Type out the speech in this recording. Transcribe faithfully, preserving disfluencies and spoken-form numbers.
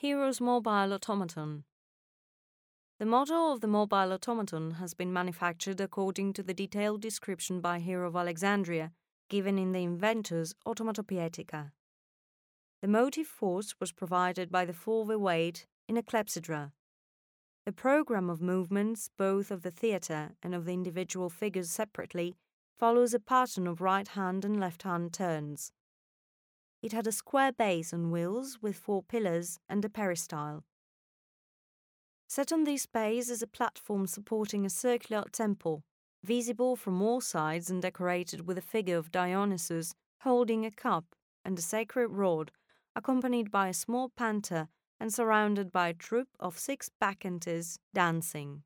Hero's mobile automaton. The model of the mobile automaton has been manufactured according to the detailed description by Hero of Alexandria given in the inventor's Automatopoetica. The motive force was provided by the four-wheel weight in a clepsydra. The program of movements, both of the theatre and of the individual figures separately, follows a pattern of right-hand and left-hand turns. It had a square base on wheels with four pillars and a peristyle. Set on this base is a platform supporting a circular temple, visible from all sides and decorated with a figure of Dionysus holding a cup and a sacred rod, accompanied by a small panther and surrounded by a troop of six bacchantes dancing.